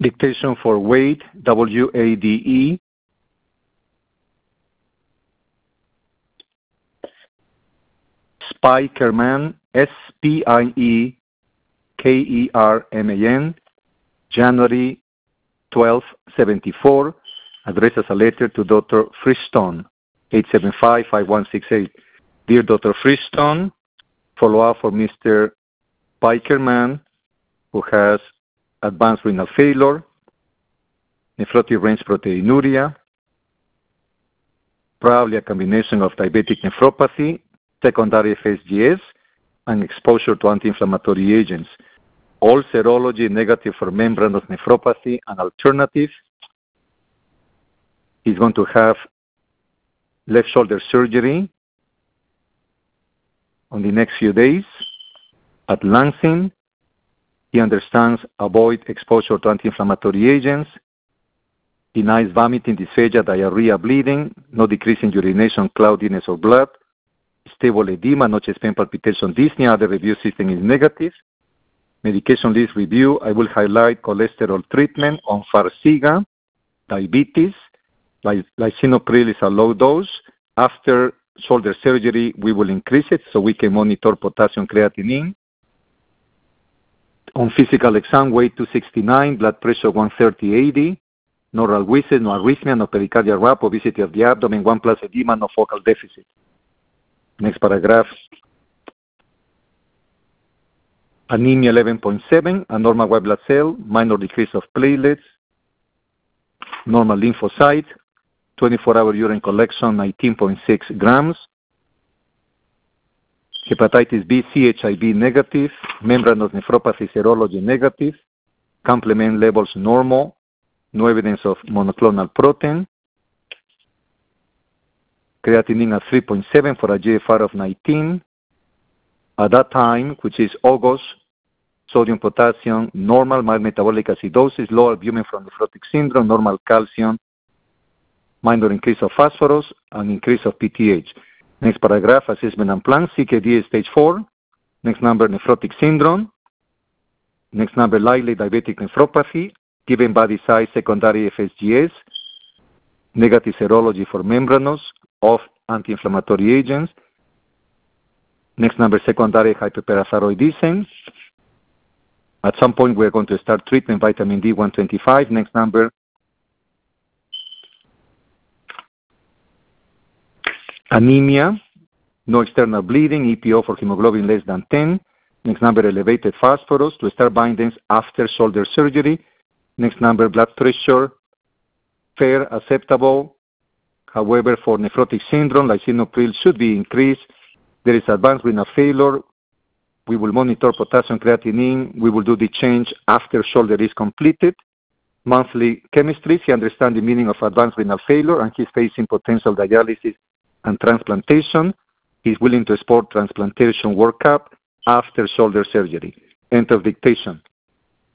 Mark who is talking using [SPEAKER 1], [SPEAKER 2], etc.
[SPEAKER 1] Dictation for Wade, W-A-D-E. Spiekerman, S-P-I-E-K-E-R-M-A-N, January 12, 74, addressed as a letter to Dr. Freestone, 875-5168. Dear Dr. Freestone, follow-up for Mr. Spiekerman, who has advanced renal failure, nephrotic range proteinuria, probably a combination of diabetic nephropathy, secondary FSGS, and exposure to anti-inflammatory agents. All serology negative for membranous nephropathy and alternative. He's going to have left shoulder surgery on the next few days at Lansing. He understands avoid exposure to anti-inflammatory agents, denies vomiting, dysphagia, diarrhea, bleeding, no decrease in urination, cloudiness, or blood, stable edema, no chest pain, palpitation, dyspnea. Other review system is negative. Medication list review. I will highlight cholesterol treatment on Farxiga, diabetes. Lisinopril is a low dose. After shoulder surgery, we will increase it so we can monitor potassium creatinine. On physical exam, weight 269, blood pressure 130/80, no oral wheezing, no arrhythmia, no pericardial rap, obesity of the abdomen, 1+ edema, no focal deficit. Next paragraph. Anemia 11.7, a normal white blood cell, minor decrease of platelets, normal lymphocyte, 24-hour urine collection 19.6 grams. Hepatitis B, CHIV negative, membranous nephropathy serology negative, complement levels normal, no evidence of monoclonal protein, creatinine at 3.7 for a GFR of 19. At that time, which is August, sodium, potassium, normal, mild metabolic acidosis, low albumin from nephrotic syndrome, normal calcium, minor increase of phosphorus, and increase of PTH. Next paragraph, assessment and plan, CKD stage 4. Next number, nephrotic syndrome. Next number, likely diabetic nephropathy, given body size, secondary FSGS, negative serology for membranous of anti-inflammatory agents. Next number, secondary hyperparathyroidism. At some point, we're going to start treatment, vitamin D 125. Next number, anemia, no external bleeding, EPO for hemoglobin less than 10. Next number, elevated phosphorus to start bindings after shoulder surgery. Next number, blood pressure, fair, acceptable. However, for nephrotic syndrome, lisinopril should be increased. There is advanced renal failure. We will monitor potassium creatinine. We will do the change after shoulder is completed. Monthly chemistry. He understands the meaning of advanced renal failure, and he's facing potential dialysis and transplantation. He's willing to support transplantation workup after shoulder surgery. End of dictation.